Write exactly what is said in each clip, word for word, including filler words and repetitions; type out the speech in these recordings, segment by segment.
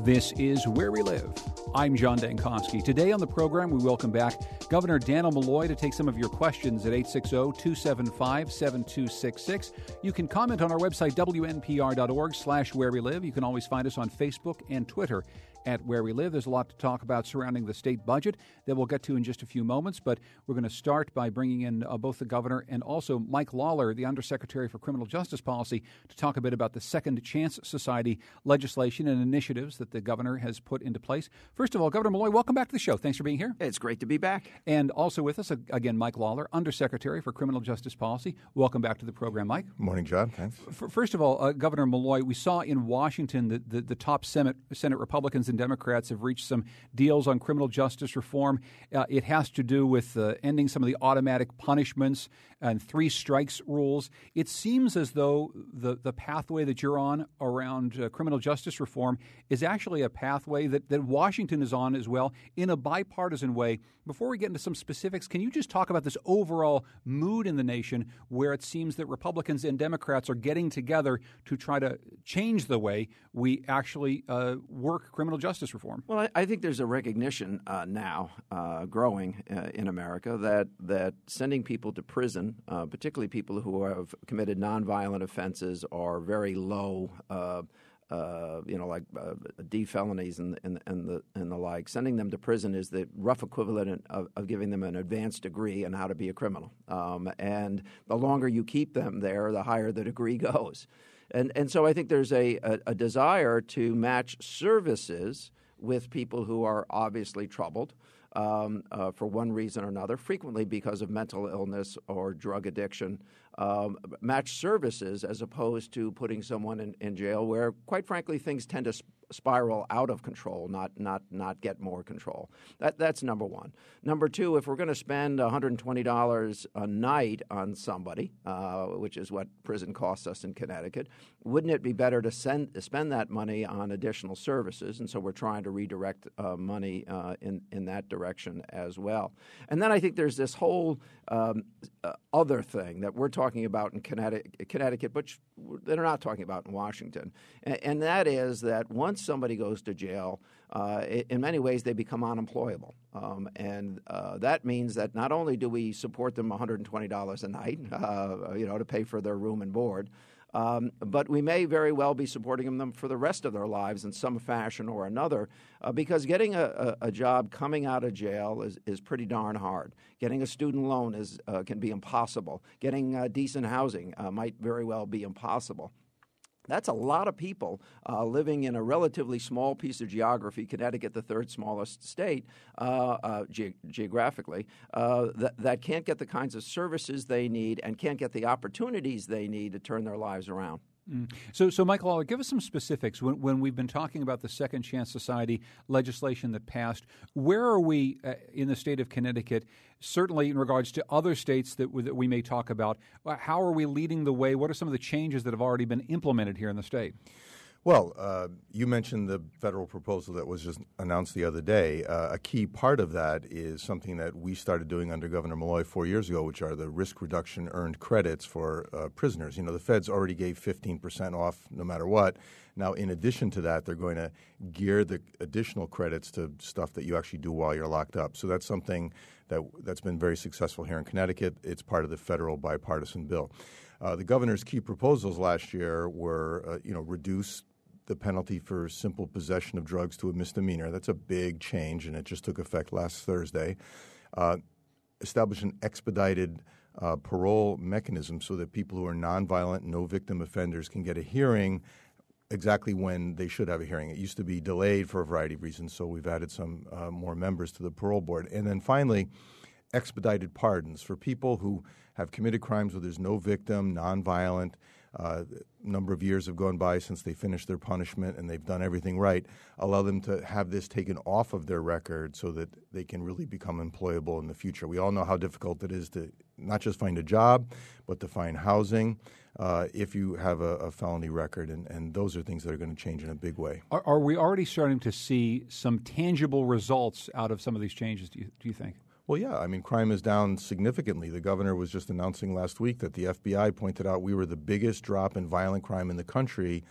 This is Where We Live. I'm John Dankosky. Today on the program, we welcome back Governor Dannel Malloy to take some of your questions at eight six zero, two seven five, seven two six six. You can comment on our website, W N P R dot org slash Where We Live. You can always find us on Facebook and Twitter at Where We Live. There's a lot to talk about surrounding the state budget that we'll get to in just a few moments, but we're going to start by bringing in uh, both the governor and also Mike Lawler, the Undersecretary for Criminal Justice Policy, to talk a bit about the Second Chance Society legislation and initiatives that the governor has put into place. First of all, Governor Malloy, welcome back to the show. Thanks for being here. It's great to be back. And also with us, again, Mike Lawler, Undersecretary for Criminal Justice Policy. Welcome back to the program, Mike. Morning, John. Thanks. F- First of all, uh, Governor Malloy, we saw in Washington that the, the top Senate, Senate Republicans and Democrats have reached some deals on criminal justice reform. Uh, it has to do with uh, ending some of the automatic punishments and three strikes rules. It seems as though the, the pathway that you're on around uh, criminal justice reform is actually a pathway that, that Washington is on as well in a bipartisan way. Before we get into some specifics, can you just talk about this overall mood in the nation where it seems that Republicans and Democrats are getting together to try to change the way we actually uh, work criminal justice reform? Well, I, I think there's a recognition uh, now uh, growing uh, in America that, that sending people to prison, uh, particularly people who have committed nonviolent offenses or very low uh, Uh, you know, like uh, D felonies and, and, and the and the like, sending them to prison is the rough equivalent of, of giving them an advanced degree on how to be a criminal. Um, and the longer you keep them there, the higher the degree goes. And and so I think there's a, a, a desire to match services with people who are obviously troubled um, uh, for one reason or another, frequently because of mental illness or drug addiction. Um, match services as opposed to putting someone in, in jail where, quite frankly, things tend to sp- spiral out of control, not not not get more control. That That's number one. Number two, if we're going to spend one hundred twenty dollars a night on somebody, uh, which is what prison costs us in Connecticut, wouldn't it be better to send spend that money on additional services? And so we're trying to redirect uh, money uh, in, in that direction as well. And then I think there's this whole um, uh, other thing that we're talking talking about in Connecticut, Connecticut, but they're not talking about in Washington. And, and that is that once somebody goes to jail, uh, in many ways they become unemployable. Um, and uh, that means that not only do we support them one hundred twenty dollars a night, uh, you know, to pay for their room and board, Um, but we may very well be supporting them for the rest of their lives in some fashion or another, uh, because getting a, a, a job coming out of jail is, is pretty darn hard. Getting a student loan is uh, can be impossible. Getting uh, decent housing uh, might very well be impossible. That's a lot of people uh, living in a relatively small piece of geography, Connecticut, the third smallest state uh, uh, ge- geographically, uh, that, that can't get the kinds of services they need and can't get the opportunities they need to turn their lives around. Mm. So, so Mike Lawler, give us some specifics. When, when we've been talking about the Second Chance Society legislation that passed, where are we uh, in the state of Connecticut, certainly in regards to other states that, w- that we may talk about? How are we leading the way? What are some of the changes that have already been implemented here in the state? Well, uh, you mentioned the federal proposal that was just announced the other day. Uh, a key part of that is something that we started doing under Governor Malloy four years ago, which are the risk reduction earned credits for uh, prisoners. You know, the feds already gave fifteen percent off no matter what. Now, in addition to that, they're going to gear the additional credits to stuff that you actually do while you're locked up. So that's something that, that's been very successful here in Connecticut. It's part of the federal bipartisan bill. Uh, the governor's key proposals last year were, uh, you know, reduce the penalty for simple possession of drugs to a misdemeanor. That's a big change, and it just took effect last Thursday. Uh, establish an expedited uh, parole mechanism so that people who are nonviolent, no-victim offenders can get a hearing exactly when they should have a hearing. It used to be delayed for a variety of reasons, so we've added some uh, more members to the parole board. And then finally, expedited pardons for people who have committed crimes where there's no victim, nonviolent. Uh, a number of years have gone by since they finished their punishment and they've done everything right. Allow them to have this taken off of their record so that they can really become employable in the future. We all know how difficult it is to not just find a job, but to find housing uh, if you have a, a felony record, and, and those are things that are going to change in a big way. Are, are we already starting to see some tangible results out of some of these changes, do you, do you think? Well, yeah. I mean, crime is down significantly. The governor was just announcing last week that the F B I pointed out we were the biggest drop in violent crime in the country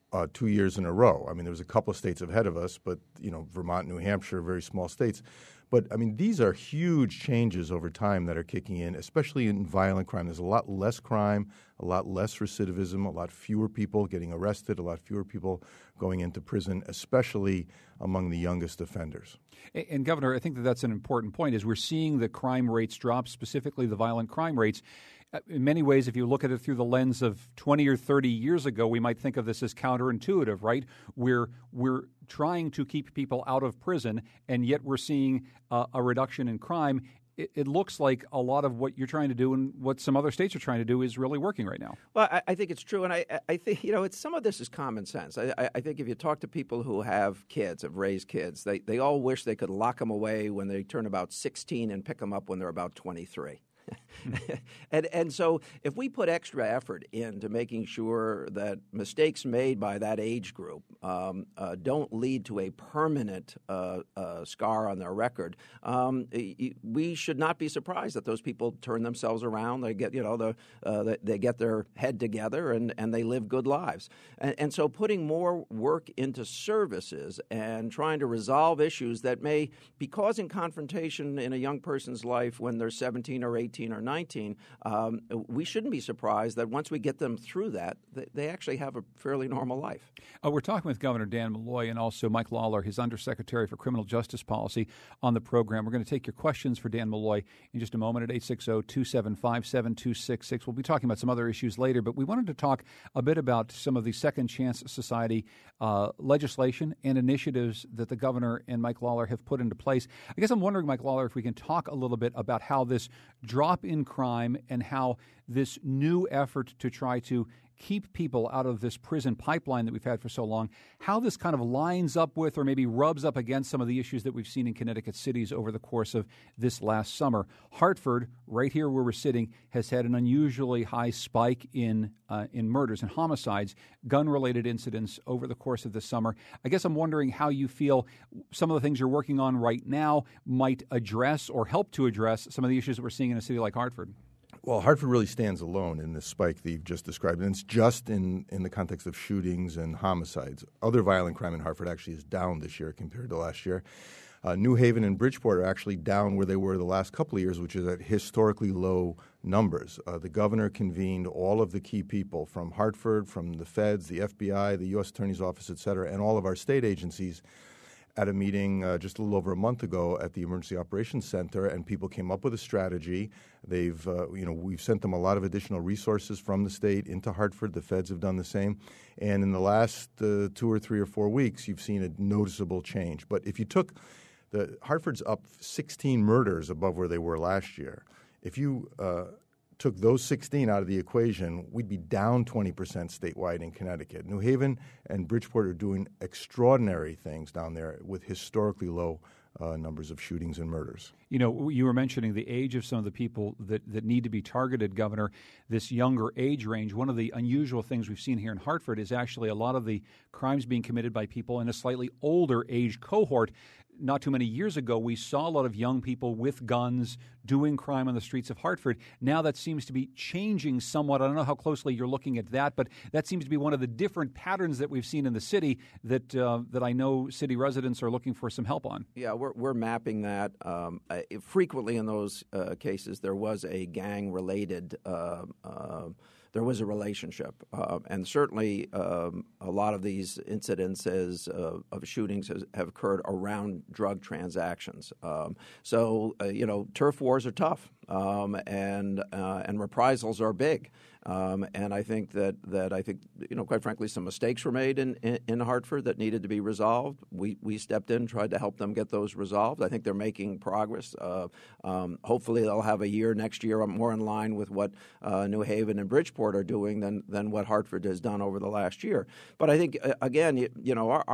uh, two years in a row. I mean, there was a couple of states ahead of us, but, you know, Vermont, New Hampshire, very small states. But, I mean, these are huge changes over time that are kicking in, especially in violent crime. There's a lot less crime, a lot less recidivism, a lot fewer people getting arrested, a lot fewer people going into prison, especially among the youngest offenders. And, and Governor, I think that that's an important point, is we're seeing the crime rates drop, specifically the violent crime rates. In many ways, if you look at it through the lens of twenty or thirty years ago, we might think of this as counterintuitive, right? We're, we're trying to keep people out of prison, and yet we're seeing uh, a reduction in crime. It, it looks like a lot of what you're trying to do and what some other states are trying to do is really working right now. Well, I, I think it's true, and I, I think, you know, it's, some of this is common sense. I, I think if you talk to people who have kids, have raised kids, they, they all wish they could lock them away when they turn about sixteen and pick them up when they're about twenty-three. and and so if we put extra effort into making sure that mistakes made by that age group um, uh, don't lead to a permanent uh, uh, scar on their record, um, we should not be surprised that those people turn themselves around. They get you know the uh, they, they get their head together and, and they live good lives. And, and so putting more work into services and trying to resolve issues that may be causing confrontation in a young person's life when they're seventeen or eighteen or nineteen, um, we shouldn't be surprised that once we get them through that, they actually have a fairly normal life. Uh, we're talking with Governor Dan Malloy and also Mike Lawler, his Undersecretary for Criminal Justice Policy, on the program. We're going to take your questions for Dan Malloy in just a moment at eight six zero, two seven five, seven two six six. We'll be talking about some other issues later, but we wanted to talk a bit about some of the Second Chance Society uh, legislation and initiatives that the governor and Mike Lawler have put into place. I guess I'm wondering, Mike Lawler, if we can talk a little bit about how this drop in crime and how this new effort to try to keep people out of this prison pipeline that we've had for so long, how this kind of lines up with or maybe rubs up against some of the issues that we've seen in Connecticut cities over the course of this last summer. Hartford, right here where we're sitting, has had an unusually high spike in uh, in murders and homicides, gun-related incidents over the course of this summer. I guess I'm wondering how you feel some of the things you're working on right now might address or help to address some of the issues that we're seeing in a city like Hartford. Well, Hartford really stands alone in this spike that you've just described, and it's just in, in the context of shootings and homicides. Other violent crime in Hartford actually is down this year compared to last year. Uh, New Haven and Bridgeport are actually down where they were the last couple of years, which is at historically low numbers. Uh, the governor convened all of the key people from Hartford, from the feds, the F B I, the U S Attorney's Office, et cetera, and all of our state agencies at a meeting uh, just a little over a month ago at the Emergency Operations Center, and people came up with a strategy. They've, uh, you know, we've sent them a lot of additional resources from the state into Hartford. The feds have done the same. And in the last uh, two or three or four weeks, you've seen a noticeable change. But if you took the Hartford's up sixteen murders above where they were last year. If you uh, took those sixteen out of the equation, we'd be down twenty percent statewide in Connecticut. New Haven and Bridgeport are doing extraordinary things down there with historically low uh, numbers of shootings and murders. You know, you were mentioning the age of some of the people that, that need to be targeted, Governor, this younger age range. One of the unusual things we've seen here in Hartford is actually a lot of the crimes being committed by people in a slightly older age cohort. Not too many years ago, we saw a lot of young people with guns doing crime on the streets of Hartford. Now that seems to be changing somewhat. I don't know how closely you're looking at that, but that seems to be one of the different patterns that we've seen in the city that uh, that I know city residents are looking for some help on. Yeah, we're we're mapping that. Um, uh, frequently in those uh, cases, there was a gang-related uh, uh, there was a relationship. Uh, and certainly um, a lot of these incidences uh, of shootings has, have occurred around drug transactions. Um, so, uh, you know, turf wars are tough, um, and uh, and reprisals are big. Um, and I think that, that I think, you know, quite frankly, some mistakes were made in, in, in Hartford that needed to be resolved. We we stepped in, tried to help them get those resolved. I think they're making progress. Uh, um, hopefully they'll have a year next year more in line with what uh, New Haven and Bridgeport are doing than, than what Hartford has done over the last year. But I think, uh, again, you, you know, our, our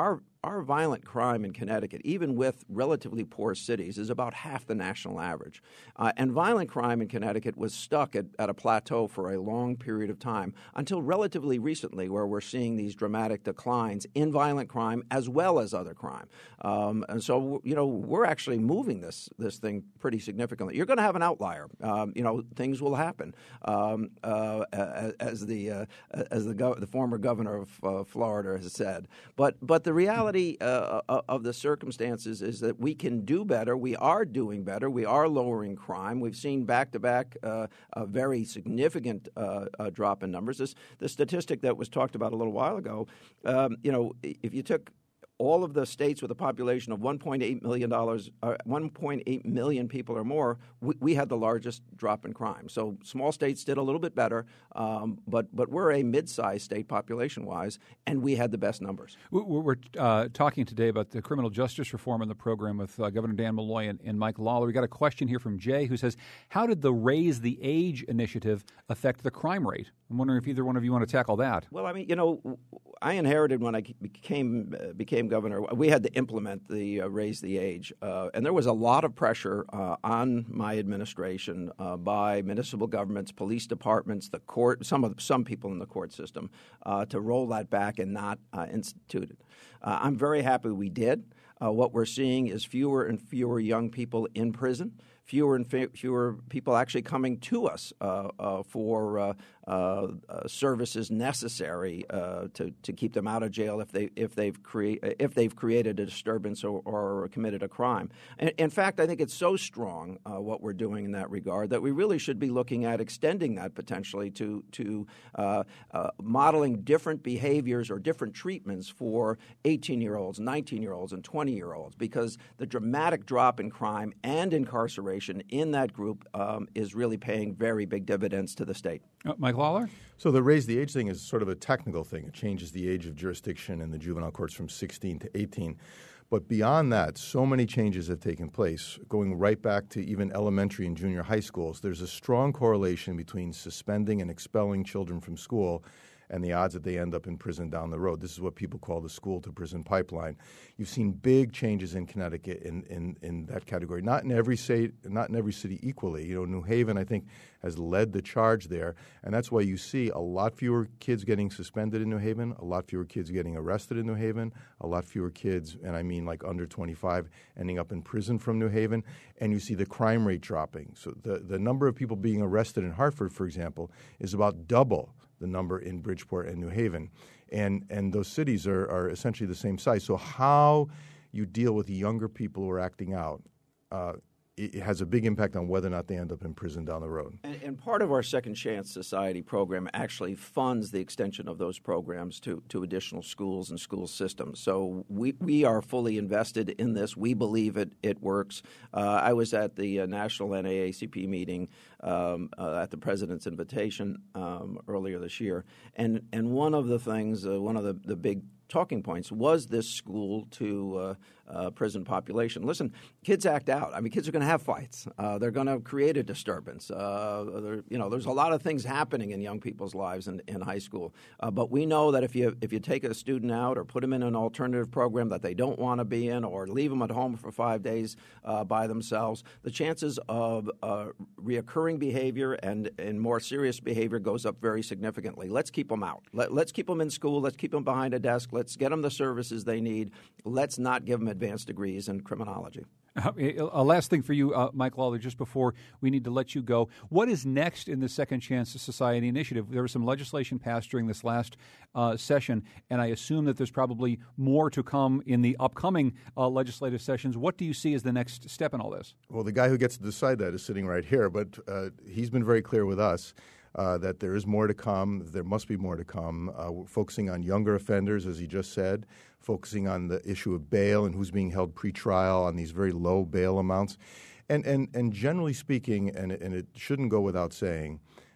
our violent crime in Connecticut, even with relatively poor cities, is about half the national average. Uh, and violent crime in Connecticut was stuck at, at a plateau for a long period of time until relatively recently, where we're seeing these dramatic declines in violent crime as well as other crime. Um, and so, you know, we're actually moving this this thing pretty significantly. You're going to have an outlier. Um, you know, things will happen. Um, uh, as the uh, as the, gov- the former governor of uh, Florida has said, but but the reality uh, of the circumstances is that we can do better. We are doing better. We are lowering crime. We've seen back to back a very significant uh, uh, drop in numbers. This the statistic that was talked about a little while ago. Um, you know, if you took all of the states with a population of one point eight million dollars, uh, one point eight million people or more, we, we had the largest drop in crime. So small states did a little bit better, um, but but we're a mid-sized state population-wise, and we had the best numbers. We're uh, talking today about the criminal justice reform in the program with uh, Governor Dan Malloy and, and Mike Lawler. We got a question here from Jay who says, "How did the Raise the Age initiative affect the crime rate?" I'm wondering if either one of you want to tackle that. Well, I mean, you know, I inherited when I became uh, became governor. We had to implement the uh, Raise the Age, uh, and there was a lot of pressure uh, on my administration uh, by municipal governments, police departments, the court, some of some people in the court system, uh, to roll that back and not uh, institute it. Uh, I'm very happy we did. Uh, what we're seeing is fewer and fewer young people in prison. Fewer and fewer people actually coming to us uh, uh, for uh, uh, uh, services necessary uh, to to keep them out of jail if they if they've create if they've created a disturbance or, or committed a crime. And, in fact, I think it's so strong uh, what we're doing in that regard that we really should be looking at extending that potentially to to uh, uh, modeling different behaviors or different treatments for eighteen-year-olds, nineteen-year-olds, and twenty-year-olds, because the dramatic drop in crime and incarceration in that group um, is really paying very big dividends to the state. Uh, Mike Lawler? So the Raise the Age thing is sort of a technical thing. It changes the age of jurisdiction in the juvenile courts from sixteen to eighteen. But beyond that, so many changes have taken place, going right back to even elementary and junior high schools. There's a strong correlation between suspending and expelling children from school and the odds that they end up in prison down the road. This is what people call the school-to-prison pipeline. You've seen big changes in Connecticut in, in, in that category. Not in every state, not in every city equally. You know, New Haven, I think, has led the charge there, and that's why you see a lot fewer kids getting suspended in New Haven, a lot fewer kids getting arrested in New Haven, a lot fewer kids, and I mean like under twenty-five, ending up in prison from New Haven, and you see the crime rate dropping. So the, the number of people being arrested in Hartford, for example, is about double the number in Bridgeport and New Haven. And and those cities are, are essentially the same size. So how you deal with younger people who are acting out, uh, it, it has a big impact on whether or not they end up in prison down the road. And, and part of our Second Chance Society program actually funds the extension of those programs to, to additional schools and school systems. So we, we are fully invested in this. We believe it, it works. Uh, I was at the uh, National N double A C P meeting Um, uh, at the president's invitation um, earlier this year. And and one of the things, uh, one of the, the big talking points was this school to uh, uh, prison population. Listen, kids act out. I mean, kids are going to have fights. Uh, they're going to create a disturbance. Uh, you know, there's a lot of things happening in young people's lives in, in high school. Uh, but we know that if you if you take a student out or put them in an alternative program that they don't want to be in, or leave them at home for five days uh, by themselves, the chances of uh, reoccurring behavior and, and more serious behavior goes up very significantly. Let's keep them out. Let, let's keep them in school. Let's keep them behind a desk. Let's get them the services they need. Let's not give them advanced degrees in criminology. Uh, a last thing for you, uh, Mike Lawler, just before we need to let you go. What is next in the Second Chance Society initiative? There was some legislation passed during this last uh, session, and I assume that there's probably more to come in the upcoming uh, legislative sessions. What do you see as the next step in all this? Well, the guy who gets to decide that is sitting right here, but uh, he's been very clear with us uh, that there is more to come. There must be more to come. Uh, we're focusing on younger offenders, as he just said, focusing on the issue of bail and who's being held pretrial on these very low bail amounts. And and, and generally speaking, and, and it shouldn't go without saying,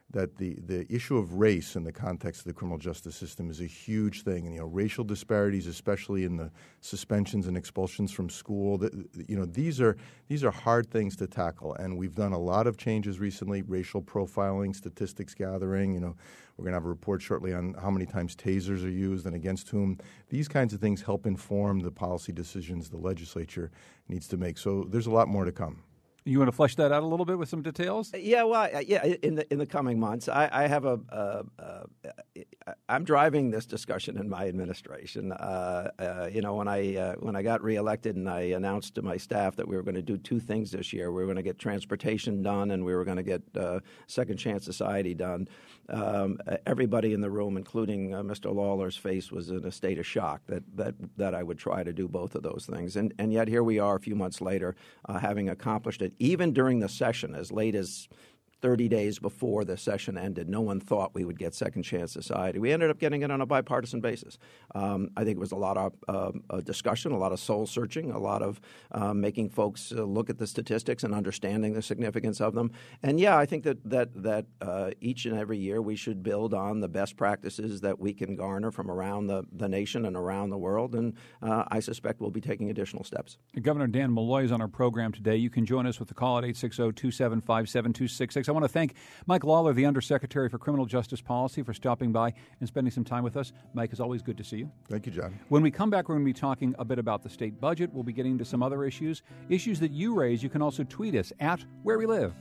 that the, the issue of race in the context of the criminal justice system is a huge thing. And, you know, racial disparities, especially in the suspensions and expulsions from school, the, you know, these are these are hard things to tackle. And we've done a lot of changes recently, racial profiling, statistics gathering. You know, we're going to have a report shortly on how many times tasers are used and against whom. These kinds of things help inform the policy decisions the legislature needs to make. So there's a lot more to come. You want to flesh that out a little bit with some details? Yeah, well, yeah. In the in the coming months, I, I have a. Uh, uh, I'm driving this discussion in my administration. Uh, uh, you know, when I uh, when I got reelected and I announced to my staff that we were going to do two things this year, we were going to get transportation done and we were going to get uh, Second Chance Society done. Um, everybody in the room, including uh, Mister Lawler's face, was in a state of shock that that that I would try to do both of those things. And and yet here we are, a few months later, uh, having accomplished it. Even during the session, as late as thirty days before the session ended, no one thought we would get Second Chance Society. We ended up getting it on a bipartisan basis. Um, I think it was a lot of uh, uh, discussion, a lot of soul-searching, a lot of uh, making folks uh, look at the statistics and understanding the significance of them. And, yeah, I think that that, that uh, each and every year we should build on the best practices that we can garner from around the, the nation and around the world. And uh, I suspect we'll be taking additional steps. Governor Dan Malloy is on our program today. You can join us with a call at eight six zero, two seven five, seven two six six. I want to thank Mike Lawler, the Undersecretary for Criminal Justice Policy, for stopping by and spending some time with us. Mike, it's always good to see you. Thank you, John. When we come back, we're going to be talking a bit about the state budget. We'll be getting into some other issues. Issues that you raise, you can also tweet us at Where We Live.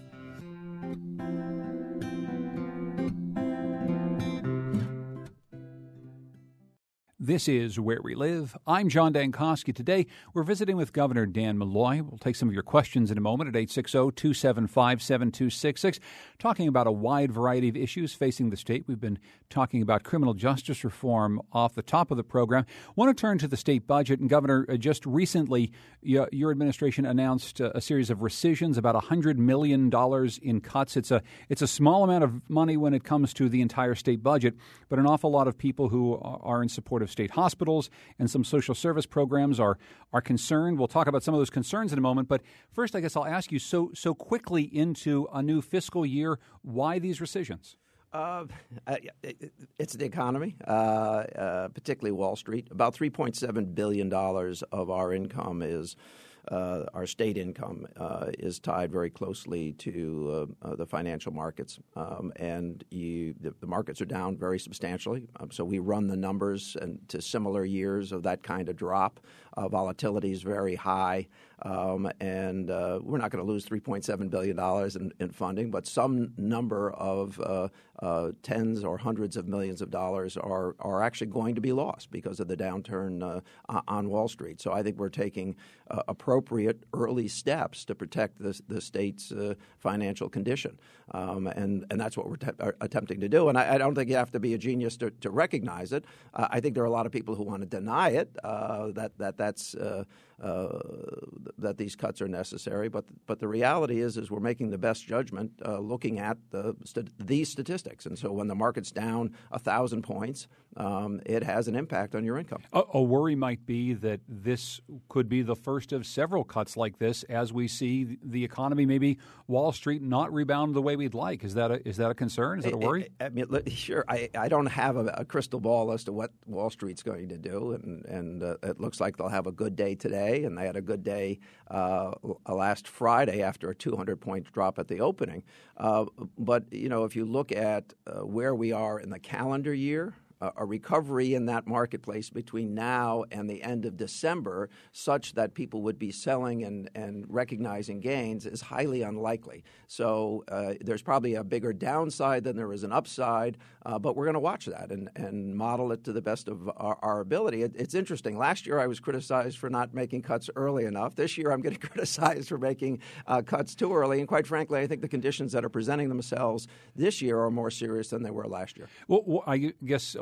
This is Where We Live. I'm John Dankosky. Today, we're visiting with Governor Dan Malloy. We'll take some of your questions in a moment at eight six zero, two seven five, seven two six six, talking about a wide variety of issues facing the state. We've been talking about criminal justice reform off the top of the program. I want to turn to the state budget. And, Governor, uh, just recently, your, your administration announced a, a series of rescissions, about one hundred million dollars in cuts. It's a, it's a small amount of money when it comes to the entire state budget, but an awful lot of people who are in support of state hospitals and some social service programs are are concerned. We'll talk about some of those concerns in a moment. But first, I guess I'll ask you, so so quickly into a new fiscal year, why these rescissions? Uh, it's the economy, uh, uh, particularly Wall Street. About three point seven billion dollars of our income is Uh, our state income uh, is tied very closely to uh, uh, the financial markets, um, and you, the, the markets are down very substantially. Um, so we run the numbers and to similar years of that kind of drop. Uh, volatility is very high, um, and uh, we're not going to lose three point seven billion dollars in, in funding, but some number of uh, uh, tens or hundreds of millions of dollars are, are actually going to be lost because of the downturn uh, on Wall Street. So I think we're taking uh, appropriate early steps to protect the, the state's uh, financial condition, um, and, and that's what we're te- attempting to do. And I, I don't think you have to be a genius to, to recognize it. Uh, I think there are a lot of people who want to deny it, uh, that, that that's uh, uh, that these cuts are necessary. But but the reality is is we're making the best judgment uh, looking at the st- these statistics. And so when the market's down a thousand points, um, it has an impact on your income. A, a worry might be that this could be the first of several cuts like this as we see the economy, maybe Wall Street, not rebound the way we'd like. Is that a, is that a concern? Is that a worry? I, I mean, sure. I, I don't have a, a crystal ball as to what Wall Street's going to do, and, and uh, it looks like they'll have a good day today, and they had a good day uh, last Friday after a two hundred point drop at the opening. Uh, but, you know, if you look at uh, where we are in the calendar year, Uh, a recovery in that marketplace between now and the end of December such that people would be selling and, and recognizing gains is highly unlikely. So uh, there's probably a bigger downside than there is an upside, uh, but we're going to watch that and, and model it to the best of our, our ability. It, it's interesting. Last year I was criticized for not making cuts early enough. This year I'm getting criticized for making uh, cuts too early. And quite frankly, I think the conditions that are presenting themselves this year are more serious than they were last year. Well, I guess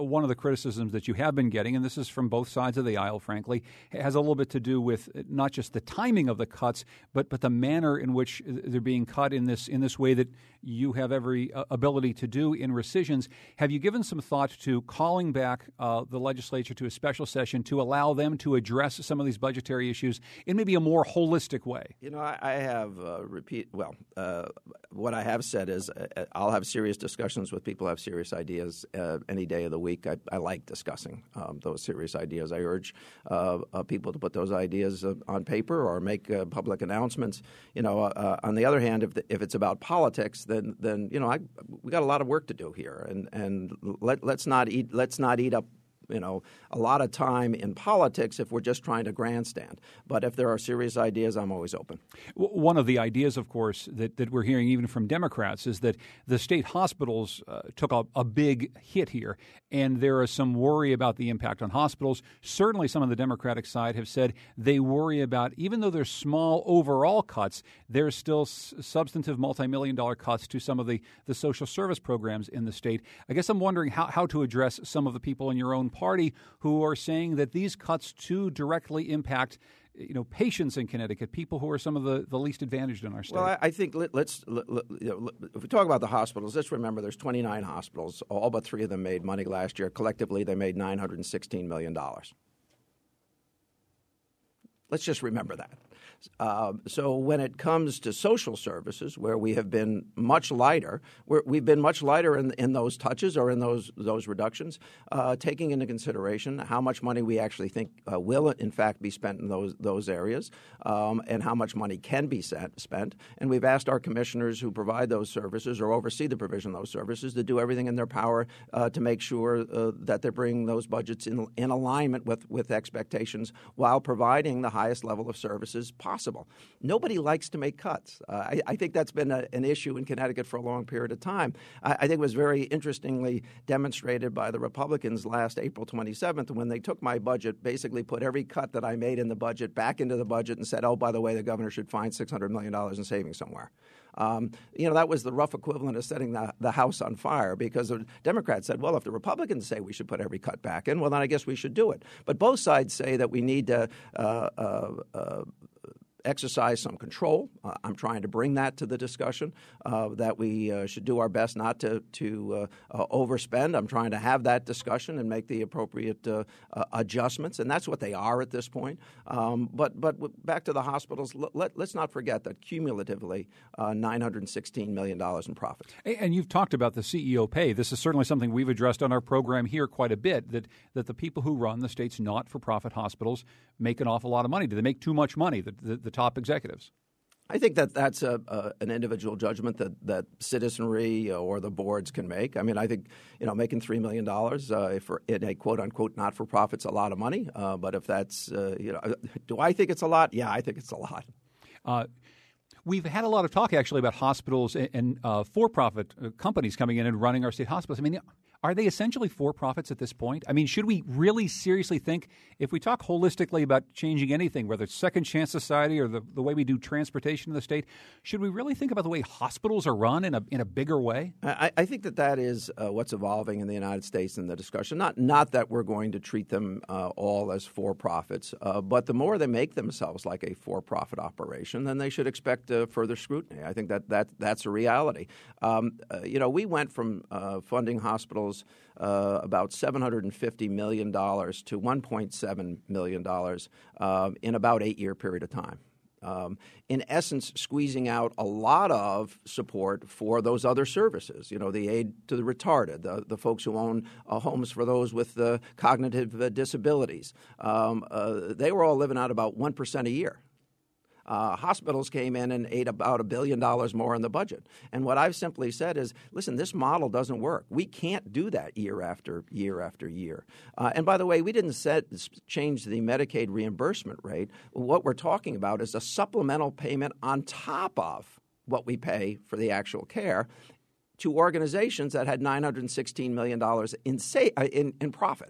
one of the criticisms that you have been getting, and this is from both sides of the aisle, frankly, has a little bit to do with not just the timing of the cuts, but but the manner in which they're being cut in this in this way that you have every uh, ability to do in rescissions. Have you given some thought to calling back uh, the legislature to a special session to allow them to address some of these budgetary issues in maybe a more holistic way? You know, I, I have uh, repeat. Well, uh, what I have said is uh, I'll have serious discussions with people who have serious ideas uh, any day of the week. I, I like discussing um, those serious ideas. I urge uh, uh, people to put those ideas uh, on paper or make uh, public announcements. You know, uh, on the other hand, if the, if it's about politics, then then you know I, we got a lot of work to do here, and and let let's not eat let's not eat up. you know, a lot of time in politics if we're just trying to grandstand. But if there are serious ideas, I'm always open. One of the ideas, of course, that, that we're hearing even from Democrats is that the state hospitals uh, took a, a big hit here, and there is some worry about the impact on hospitals. Certainly some on the Democratic side have said they worry about, even though there's small overall cuts, there's still s- substantive multi-million dollar cuts to some of the, the social service programs in the state. I guess I'm wondering how, how to address some of the people in your own party who are saying that these cuts too directly impact, you know, patients in Connecticut, people who are some of the, the least advantaged in our state. Well, I, I think let, let's let, let, you know, if we talk about the hospitals, let's remember there's twenty-nine hospitals. All but three of them made money last year. Collectively, they made nine hundred sixteen million dollars. Let's just remember that. Uh, so when it comes to social services, where we have been much lighter, we're, we've been much lighter in, in those touches or in those those reductions, uh, taking into consideration how much money we actually think uh, will, in fact, be spent in those those areas, um, and how much money can be set, spent. And we've asked our commissioners who provide those services or oversee the provision of those services to do everything in their power uh, to make sure uh, that they're bringing those budgets in, in alignment with, with expectations while providing the highest level of services possible. Possible. Nobody likes to make cuts. Uh, I, I think that's been a, an issue in Connecticut for a long period of time. I, I think it was very interestingly demonstrated by the Republicans last April twenty-seventh when they took my budget, basically put every cut that I made in the budget back into the budget and said, oh, by the way, the governor should find six hundred million dollars in savings somewhere. Um, you know, that was the rough equivalent of setting the, the House on fire, because the Democrats said, well, if the Republicans say we should put every cut back in, well, then I guess we should do it. But both sides say that we need to uh, uh, uh, exercise some control. Uh, I'm trying to bring that to the discussion, uh, that we uh, should do our best not to, to uh, uh, overspend. I'm trying to have that discussion and make the appropriate uh, uh, adjustments, and that's what they are at this point. Um, but but back to the hospitals, let, let, let's not forget that cumulatively uh, nine hundred sixteen million dollars in profits. And you've talked about the C E O pay. This is certainly something we've addressed on our program here quite a bit, that, that the people who run the state's not-for-profit hospitals make an awful lot of money. Do they make too much money, the, the, the top executives? I think that that's a, a, an individual judgment that, that citizenry or the boards can make. I mean, I think, you know, making three million dollars uh, for in a quote-unquote not-for-profit's a lot of money. Uh, but if that's, uh, you know, do I think it's a lot? Yeah, I think it's a lot. Uh, We've had a lot of talk, actually, about hospitals and, and uh, for-profit uh, companies coming in and running our state hospitals. I mean, are they essentially for-profits at this point? I mean, should we really seriously think, if we talk holistically about changing anything, whether it's Second Chance Society or the, the way we do transportation in the state, should we really think about the way hospitals are run in a in a bigger way? I, I think that that is uh, what's evolving in the United States in the discussion. Not not that we're going to treat them uh, all as for-profits, uh, but the more they make themselves like a for-profit operation, then they should expect uh, further scrutiny. I think that, that that's a reality. Um, uh, you know, we went from uh, funding hospitals Uh, about seven hundred fifty million dollars to one point seven million dollars um, in about eight-year period of time. Um, in essence, squeezing out a lot of support for those other services, you know, the aid to the retarded, the, the folks who own uh, homes for those with uh, cognitive uh, disabilities. Um, uh, they were all living out about one percent a year. Uh, hospitals came in and ate about a billion dollars more in the budget. And what I've simply said is, listen, this model doesn't work. We can't do that year after year after year. Uh, and by the way, we didn't set, change the Medicaid reimbursement rate. What we're talking about is a supplemental payment on top of what we pay for the actual care to organizations that had nine hundred sixteen million dollars in, sa- in, in profit.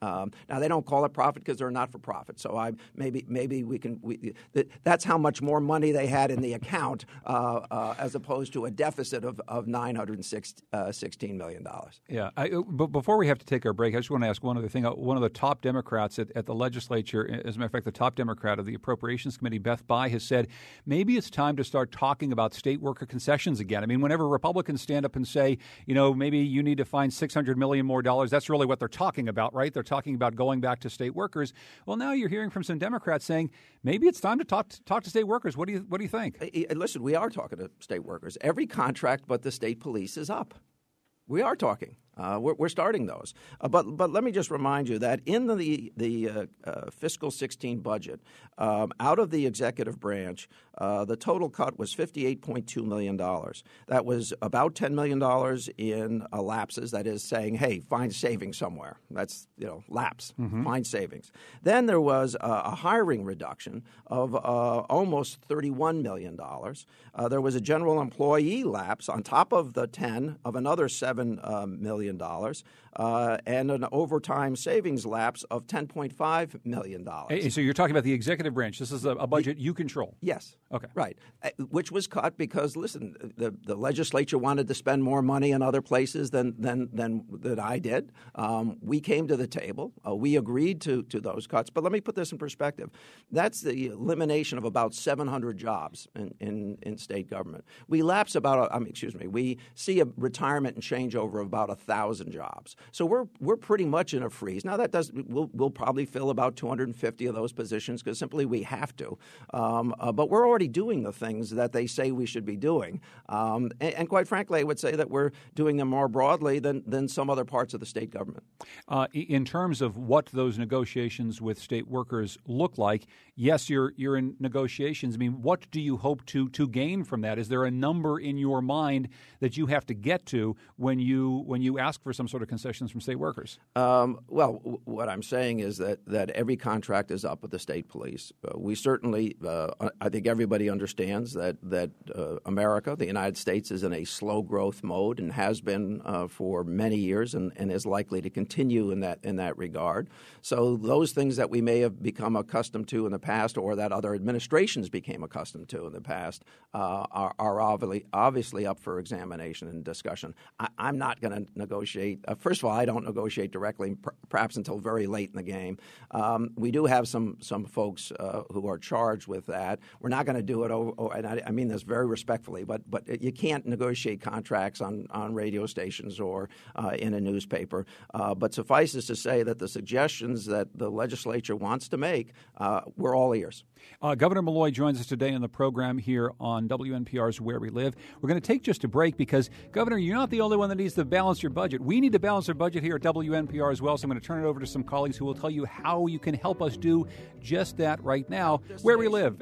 Um, now they don't call it profit because they're not for profit. So I maybe maybe we can. We, that's how much more money they had in the account uh, uh, as opposed to a deficit of of nine hundred sixteen million dollars. Yeah. I, but before we have to take our break, I just want to ask one other thing. One of the top Democrats at, at the legislature, as a matter of fact, the top Democrat of the Appropriations Committee, Beth Bayh, has said maybe it's time to start talking about state worker concessions again. I mean, whenever Republicans stand up and say, you know, maybe you need to find six hundred million dollars more dollars, that's really what they're talking about, right? They're talking about going back to state workers. Well, now you're hearing from some Democrats saying maybe it's time to talk to, talk to state workers. What do you what do you think? Listen, we are talking to state workers. Every contract but the state police is up. We are talking. Uh, we're, we're starting those. Uh, but but let me just remind you that in the the uh, uh, fiscal sixteen budget, um, out of the executive branch, uh, the total cut was fifty-eight point two million dollars. That was about ten million dollars in uh, lapses. That is saying, hey, find savings somewhere. That's, you know, lapse, mm-hmm. find savings. Then there was uh, a hiring reduction of uh, almost thirty-one million dollars. Uh, there was a general employee lapse on top of the ten of another seven uh, million dollars, uh, and an overtime savings lapse of ten point five million dollars. Hey, so you're talking about the executive branch. This is a, a budget the, you control. Yes. Okay. Right. Uh, which was cut because, listen, the, the legislature wanted to spend more money in other places than than than that I did. Um, we came to the table. Uh, we agreed to to those cuts. But let me put this in perspective. That's the elimination of about seven hundred jobs in, in, in state government. We lapse about, a, um, excuse me, we see a retirement and changeover of about a thousand jobs. So we're we're pretty much in a freeze. Now that does we'll we'll probably fill about two hundred fifty of those positions because simply we have to. Um, uh, but we're already doing the things that they say we should be doing. Um, and, and quite frankly, I would say that we're doing them more broadly than than some other parts of the state government. Uh, in terms of what those negotiations with state workers look like, yes, you're you're in negotiations. I mean, what do you hope to to gain from that? Is there a number in your mind that you have to get to when you when you ask for some sort of concessions from state workers? Um, well, w- what I'm saying is that, that every contract is up with the state police. Uh, we certainly, uh, I think everybody understands that that uh, America, the United States, is in a slow growth mode and has been uh, for many years, and, and is likely to continue in that in that regard. So those things that we may have become accustomed to in the past, or that other administrations became accustomed to in the past, uh, are, are obviously obviously up for examination and discussion. I, I'm not going to negotiate. Uh, first of all, I don't negotiate directly, per, perhaps until very late in the game. Um, we do have some some folks uh, who are charged with that. We're not going to do it over, over and I, I mean this very respectfully, but but you can't negotiate contracts on, on radio stations or uh, in a newspaper. Uh, but suffices to say that the suggestions that the legislature wants to make, uh, we're all ears. Uh, Governor Malloy joins us today on the program here on W N P R's Where We Live. We're going to take just a break because, Governor, you're not the only one that needs to balance your budget. We need to balance our budget here at W N P R as well, so I'm going to turn it over to some colleagues who will tell you how you can help us do just that right now, just Where We Live.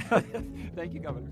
Thank you, Governor.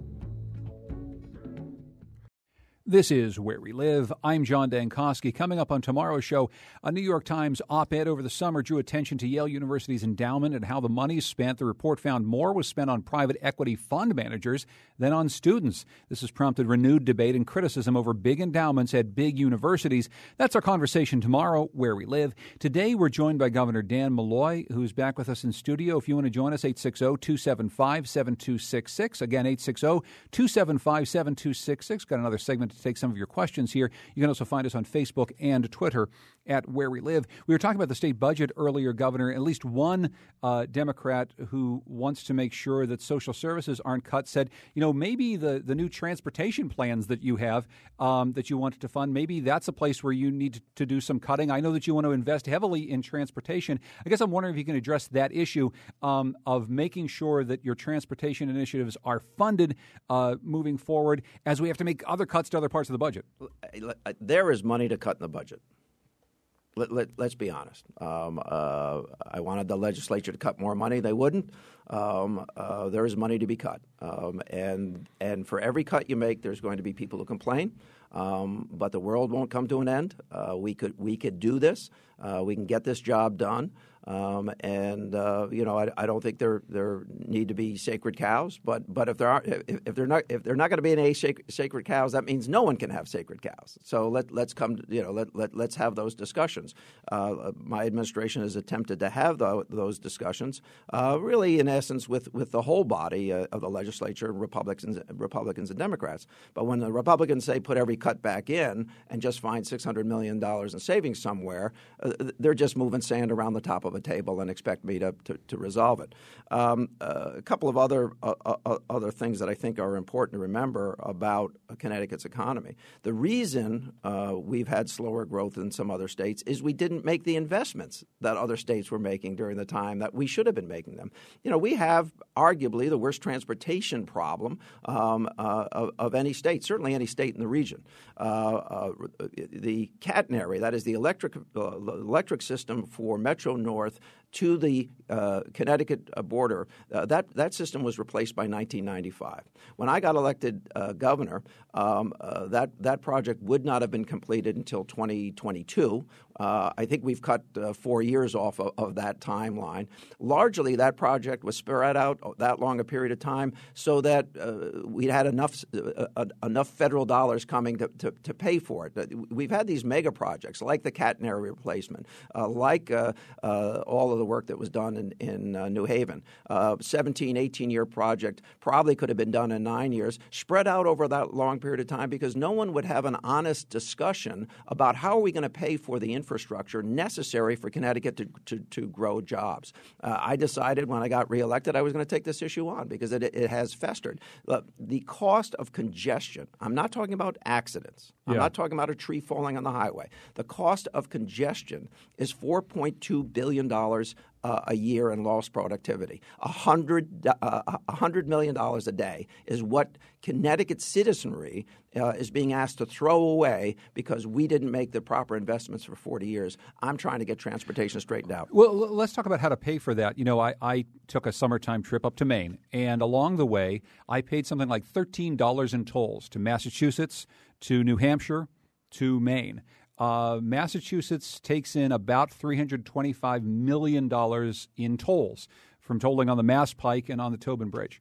This is Where We Live. I'm John Dankosky. Coming up on tomorrow's show, a New York Times op-ed over the summer drew attention to Yale University's endowment and how the money is spent. The report found more was spent on private equity fund managers than on students. This has prompted renewed debate and criticism over big endowments at big universities. That's our conversation tomorrow, Where We Live. Today, we're joined by Governor Dan Malloy, who's back with us in studio. If you want to join us, eight six zero, two seven five, seven two six six. Again, eight six zero, two seven five, seven two six six. Got another segment to take some of your questions here. You can also find us on Facebook and Twitter at Where We Live. We were talking about the state budget earlier, Governor. At least one uh, Democrat who wants to make sure that social services aren't cut said, you know, maybe the, the new transportation plans that you have um, that you wanted to fund, maybe that's a place where you need to do some cutting. I know that you want to invest heavily in transportation. I guess I'm wondering if you can address that issue um, of making sure that your transportation initiatives are funded uh, moving forward as we have to make other cuts to other parts of the budget. There is money to cut in the budget. Let, let, let's be honest. Um, uh, I wanted the legislature to cut more money. They wouldn't. um, uh, there is money to be cut. Um, and and for every cut you make, there's going to be people who complain. Um, but the world won't come to an end. Uh, we could we could do this. Uh, we can get this job done. Um, and uh, you know, I, I don't think there there need to be sacred cows. But but if there are if, if they're not if they're not going to be any sacred, sacred cows, that means no one can have sacred cows. So let let's come to, you know let let let's have those discussions. Uh, my administration has attempted to have the, those discussions, uh, really in essence with, with the whole body uh, of the legislature, Republicans Republicans and Democrats. But when the Republicans say put every cut back in and just find six hundred million dollars in savings somewhere, uh, they're just moving sand around the top of a table and expect me to, to, to resolve it. Um, uh, a couple of other uh, uh, other things that I think are important to remember about Connecticut's economy. The reason uh, we've had slower growth than some other states is we didn't make the investments that other states were making during the time that we should have been making them. You know, we have arguably the worst transportation problem um, uh, of, of any state, certainly any state in the region. Uh, uh, the catenary, that is the electric uh, electric system for Metro North to the uh, Connecticut border, uh, that, that system was replaced by nineteen ninety-five. When I got elected uh, governor, um, uh, that, that project would not have been completed until twenty twenty-two. Uh, I think we've cut uh, four years off of, of that timeline. Largely, that project was spread out that long a period of time so that uh, we had enough uh, uh, enough federal dollars coming to, to, to pay for it. We've had these mega projects like the catenary replacement, uh, like uh, uh, all of the work that was done in, in uh, New Haven. Uh, seventeen, eighteen-year project probably could have been done in nine years, spread out over that long period of time because no one would have an honest discussion about how are we going to pay for the infrastructure necessary for Connecticut to, to, to grow jobs. Uh, I decided when I got reelected I was going to take this issue on because it, it has festered. Look, the cost of congestion, I'm not talking about accidents. I'm yeah. not talking about a tree falling on the highway. The cost of congestion is four point two billion dollars Uh, a year in lost productivity. A hundred, uh, a hundred million dollars a day is what Connecticut citizenry uh, is being asked to throw away because we didn't make the proper investments for forty years. I'm trying to get transportation straightened out. Well, l- let's talk about how to pay for that. You know, I, I took a summertime trip up to Maine, and along the way, I paid something like thirteen dollars in tolls to Massachusetts, to New Hampshire, to Maine. Uh, Massachusetts takes in about three hundred twenty-five million dollars in tolls from tolling on the Mass Pike and on the Tobin Bridge.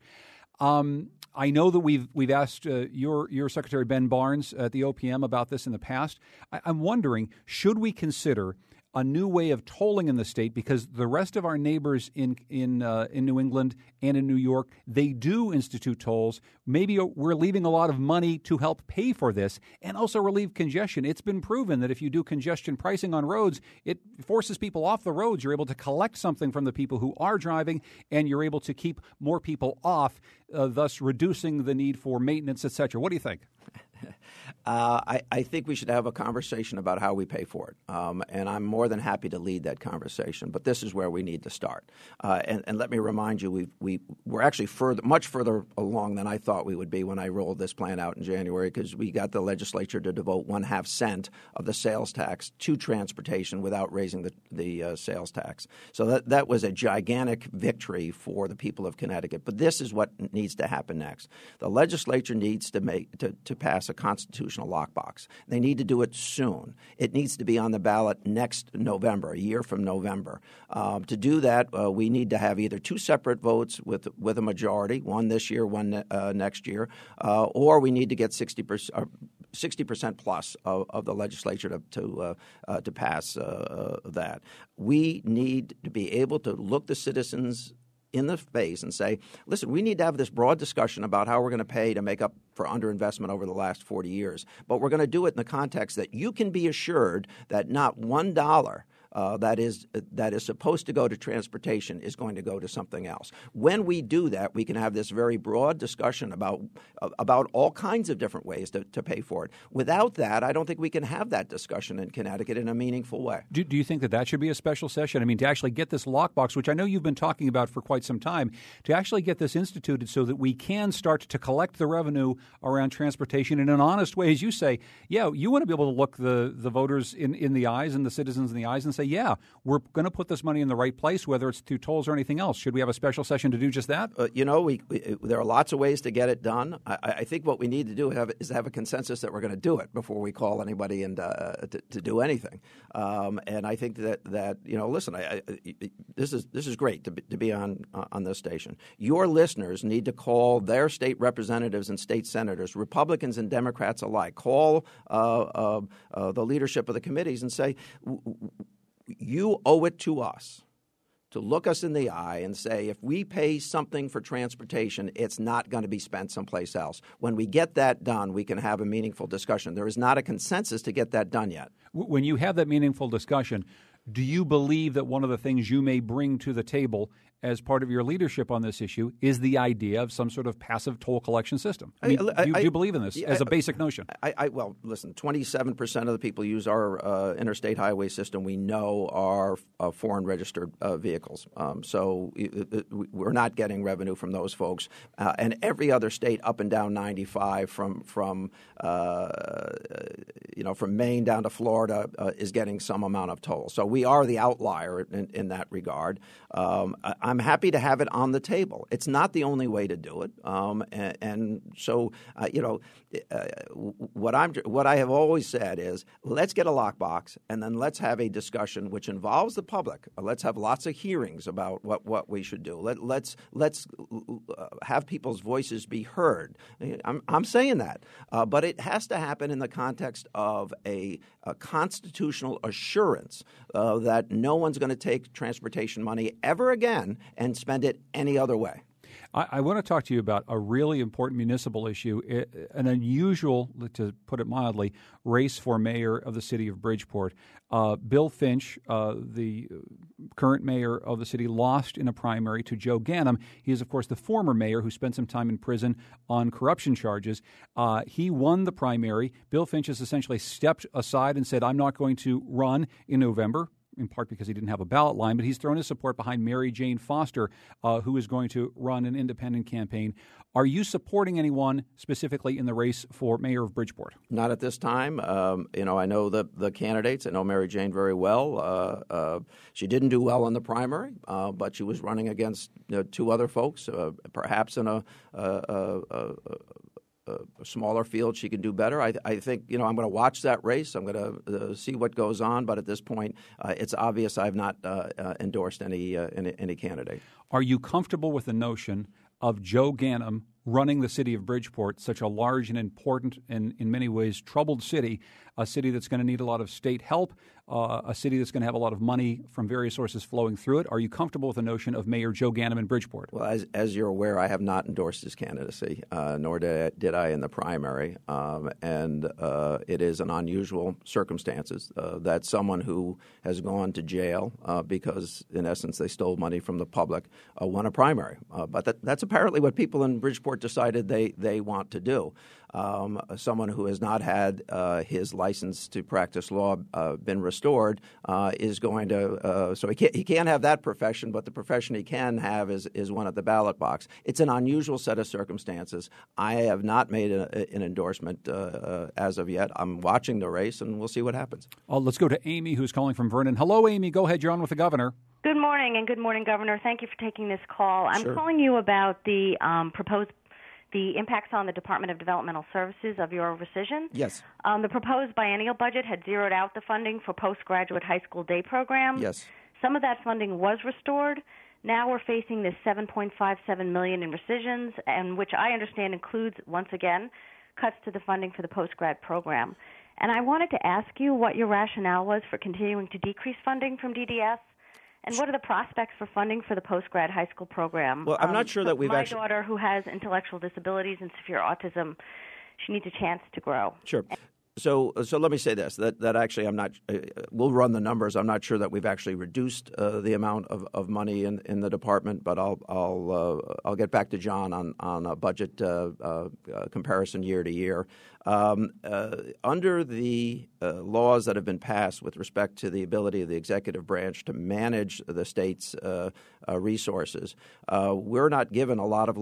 Um, I know that we've we've asked uh, your your Secretary Ben Barnes at the O P M about this in the past. I, I'm wondering, should we consider a new way of tolling in the state, because the rest of our neighbors in in uh, in New England and in New York, they do institute tolls. Maybe we're leaving a lot of money to help pay for this and also relieve congestion. It's been proven that if you do congestion pricing on roads, it forces people off the roads. You're able to collect something from the people who are driving, and you're able to keep more people off, uh, thus reducing the need for maintenance, et cetera. What do you think? Uh, I, I think we should have a conversation about how we pay for it, um, and I'm more than happy to lead that conversation. But this is where we need to start. Uh, and, and let me remind you, we we we're actually further, much further along than I thought we would be when I rolled this plan out in January, because we got the legislature to devote one half cent of the sales tax to transportation without raising the the uh, sales tax. So that that was a gigantic victory for the people of Connecticut. But this is what needs to happen next. The legislature needs to make to, to pass a constitutional lockbox. They need to do it soon. It needs to be on the ballot next November, a year from November. Um, to do that, uh, we need to have either two separate votes with with a majority, one this year, one uh, next year, uh, or we need to get sixty percent. Uh, sixty percent plus of, of the legislature to to, uh, uh, to pass uh, uh, that. We need to be able to look the citizens in the face and say, listen, we need to have this broad discussion about how we're going to pay to make up for underinvestment over the last forty years. But we're going to do it in the context that you can be assured that not one dollar Uh, that is uh, that is supposed to go to transportation is going to go to something else. When we do that, we can have this very broad discussion about uh, about all kinds of different ways to, to pay for it. Without that, I don't think we can have that discussion in Connecticut in a meaningful way. Do, do you think that that should be a special session? I mean, to actually get this lockbox, which I know you've been talking about for quite some time, to actually get this instituted so that we can start to collect the revenue around transportation in an honest way, as you say. Yeah, you want to be able to look the, the voters in, in the eyes and the citizens in the eyes and say, say, yeah, we're going to put this money in the right place, whether it's through tolls or anything else? Should we have a special session to do just that? Uh, you know, we, we, there are lots of ways to get it done. I, I think what we need to do have, is have a consensus that we're going to do it before we call anybody and uh, to, to do anything. Um, and I think that, that you know, listen, I, I, this is this is great to be, to be on uh, on this station. Your listeners need to call their state representatives and state senators, Republicans and Democrats alike. Call uh, uh, uh, the leadership of the committees and say, you owe it to us to look us in the eye and say, if we pay something for transportation, it's not going to be spent someplace else. When we get that done, we can have a meaningful discussion. There is not a consensus to get that done yet. When you have that meaningful discussion, do you believe that one of the things you may bring to the table as part of your leadership on this issue is the idea of some sort of passive toll collection system? I mean, I, I, do, you, do you believe in this I, as a basic notion? I, I, well, listen, twenty-seven percent of the people use our uh, interstate highway system we know are uh, foreign registered uh, vehicles. Um, so uh, we're not getting revenue from those folks. Uh, and every other state up and down ninety-five from, from uh, you know, from Maine down to Florida uh, is getting some amount of toll. So we are the outlier in, in that regard. Um, I, I'm happy to have it on the table. It's not the only way to do it, um, and, and so uh, you know uh, what I'm what I have always said is let's get a lockbox and then let's have a discussion which involves the public. Uh, let's have lots of hearings about what, what we should do. Let, let's let's uh, have people's voices be heard. I'm I'm saying that, uh, but it has to happen in the context of a, a constitutional assurance uh, that no one's going to take transportation money ever again and spend it any other way. I, I want to talk to you about a really important municipal issue, an unusual, to put it mildly, race for mayor of the city of Bridgeport. Uh, Bill Finch, uh, the current mayor of the city, lost in a primary to Joe Ganim. He is, of course, the former mayor who spent some time in prison on corruption charges. Uh, he won the primary. Bill Finch has essentially stepped aside and said, I'm not going to run in November, in part because he didn't have a ballot line, but he's thrown his support behind Mary Jane Foster, uh, who is going to run an independent campaign. Are you supporting anyone specifically in the race for mayor of Bridgeport? Not at this time. Um, you know, I know the, the candidates. I know Mary Jane very well. Uh, uh, she didn't do well in the primary, uh, but she was running against you know, two other folks, uh, perhaps in a, a, a, a a smaller field she can do better. I, I think, you know, I'm going to watch that race. I'm going to uh, see what goes on. But at this point, uh, it's obvious I've not uh, uh, endorsed any, uh, any any candidate. Are you comfortable with the notion of Joe Ganim running the city of Bridgeport, such a large and important and in many ways troubled city, a city that's going to need a lot of state help, uh, a city that's going to have a lot of money from various sources flowing through it? Are you comfortable with the notion of Mayor Joe Ganim in Bridgeport? Well, as, as you're aware, I have not endorsed his candidacy, uh, nor did, did I in the primary. Um, and uh, it is an unusual circumstances uh, that someone who has gone to jail uh, because, in essence, they stole money from the public uh, won a primary. Uh, but that, that's apparently what people in Bridgeport decided they, they want to do. Um, someone who has not had uh, his license to practice law uh, been restored uh, is going to uh, so he can't he can't have that profession, but the profession he can have is is one at the ballot box. It's an unusual set of circumstances. I have not made a, an endorsement uh, uh, as of yet. I'm watching the race, and we'll see what happens. Oh, let's go to Amy, who's calling from Vernon. Hello, Amy. Go ahead. You're on with the governor. Good morning, and good morning, Governor. Thank you for taking this call. I'm Sure. calling you about the um, proposed the impacts on the Department of Developmental Services of your rescission. Yes. Um, the proposed biennial budget had zeroed out the funding for postgraduate high school day programs. Yes. Some of that funding was restored. Now we're facing this seven point five seven million dollars in rescissions, and which I understand includes, once again, cuts to the funding for the postgrad program. And I wanted to ask you what your rationale was for continuing to decrease funding from D D S. And what are the prospects for funding for the postgrad high school program? Well, I'm um, not sure that we've my actually... My daughter, who has intellectual disabilities and severe autism, she needs a chance to grow. Sure. So, so let me say this: that that actually, I'm not. Uh, we'll run the numbers. I'm not sure that we've actually reduced uh, the amount of, of money in, in the department, but I'll I'll uh, I'll get back to John on on a budget uh, uh, comparison year to year. Um, uh, under the uh, laws that have been passed with respect to the ability of the executive branch to manage the state's uh, uh, resources, uh, we're not given a lot of leeway.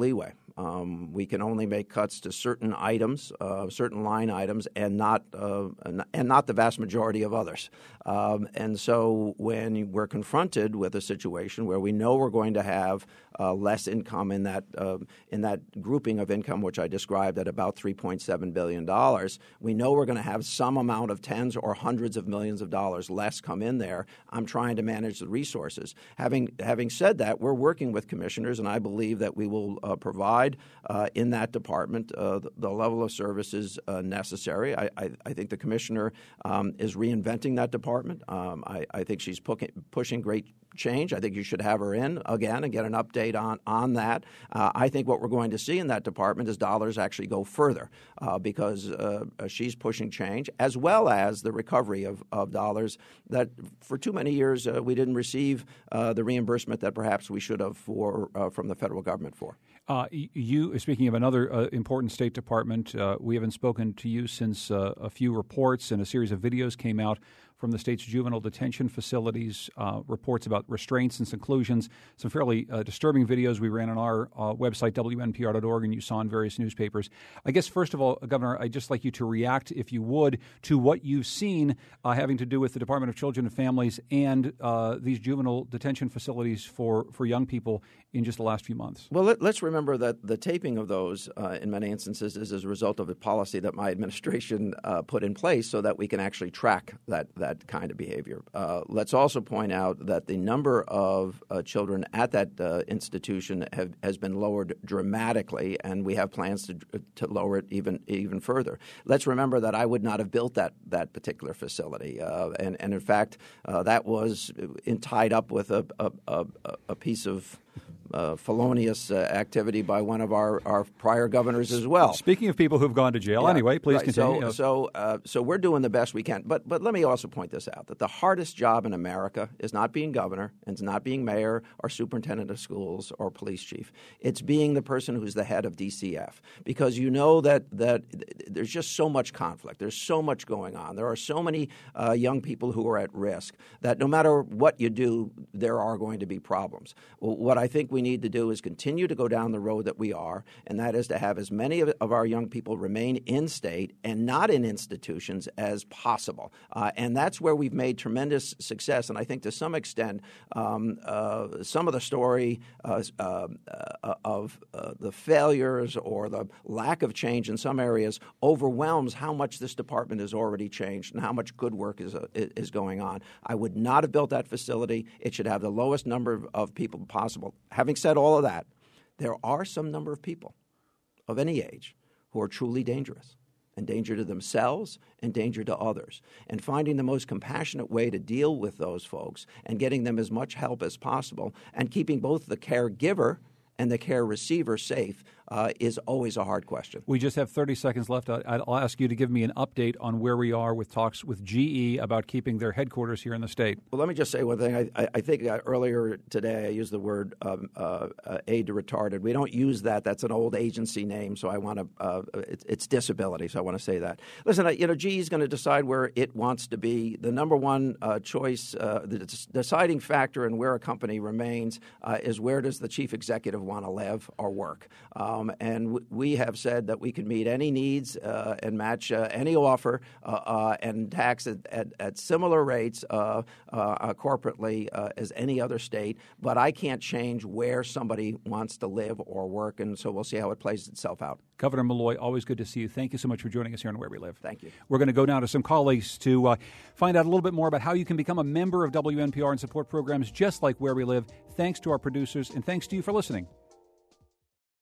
Um, we can only make cuts to certain items, uh, certain line items, and not uh, and not the vast majority of others. Um, and so when we're confronted with a situation where we know we're going to have uh, less income in that uh, in that grouping of income, which I described at about three point seven billion dollars, we know we're going to have some amount of tens or hundreds of millions of dollars less come in there. I'm trying to manage the resources. Having having said that, we're working with commissioners, and I believe that we will uh, provide uh, in that department uh, the, the level of services uh, necessary. I, I, I think the commissioner um, is reinventing that department. Um, I, I think she's pu- pushing great change. I think you should have her in again and get an update on, on that. Uh, I think what we're going to see in that department is dollars actually go further uh, because uh, she's pushing change, as well as the recovery of, of dollars that for too many years uh, we didn't receive uh, the reimbursement that perhaps we should have for uh, from the federal government for. Uh, you, speaking of another uh, important State Department, uh, we haven't spoken to you since uh, a few reports and a series of videos came out from the state's juvenile detention facilities, uh, reports about restraints and seclusions, some fairly uh, disturbing videos we ran on our uh, website, W N P R dot org, and you saw in various newspapers. I guess, first of all, Governor, I'd just like you to react, if you would, to what you've seen uh, having to do with the Department of Children and Families and uh, these juvenile detention facilities for, for young people in just the last few months. Well, let, let's remember that the taping of those, uh, in many instances, is as a result of a policy that my administration uh, put in place so that we can actually track that that kind of behavior. Uh, let's also point out that the number of uh, children at that uh, institution have, has been lowered dramatically, and we have plans to to lower it even even further. Let's remember that I would not have built that that particular facility, uh, and and in fact, uh, that was in, tied up with a a, a, a piece of Uh, felonious uh, activity by one of our, our prior governors as well. Speaking of people who've gone to jail, yeah, anyway, please right. continue. So, so, uh, so we're doing the best we can. But, but let me also point this out, that the hardest job in America is not being governor, and it's not being mayor or superintendent of schools or police chief. It's being the person who's the head of D C F, because you know that, that there's just so much conflict. There's so much going on. There are so many uh, young people who are at risk that no matter what you do, there are going to be problems. Well, what I think we need to do is continue to go down the road that we are, and that is to have as many of, of our young people remain in state and not in institutions as possible. Uh, and that's where we've made tremendous success. And I think to some extent, um, uh, some of the story uh, uh, uh, of uh, the failures or the lack of change in some areas overwhelms how much this department has already changed and how much good work is, uh, is going on. I would not have built that facility. It should have the lowest number of, of people possible. Having said all of that, there are some number of people of any age who are truly dangerous, and danger to themselves and danger to others. And finding the most compassionate way to deal with those folks and getting them as much help as possible and keeping both the caregiver and the care receiver safe uh, is always a hard question. We just have thirty seconds left. I'll ask you to give me an update on where we are with talks with G E about keeping their headquarters here in the state. Well, let me just say one thing. I, I think earlier today I used the word um, uh, uh, aid to retarded. We don't use that. That's an old agency name, so I want to uh, – it's, it's disability, so I want to say that. Listen, you know, G E is going to decide where it wants to be. The number one uh, choice, uh, the deciding factor in where a company remains uh, is where does the chief executive want to live or work. Um, and w- we have said that we can meet any needs uh, and match uh, any offer uh, uh, and tax at, at, at similar rates uh, uh, corporately uh, as any other state. But I can't change where somebody wants to live or work, and so we'll see how it plays itself out. Governor Malloy, always good to see you. Thank you so much for joining us here on Where We Live. Thank you. We're going to go now to some colleagues to uh, find out a little bit more about how you can become a member of W N P R and support programs just like Where We Live. Thanks to our producers, and thanks to you for listening.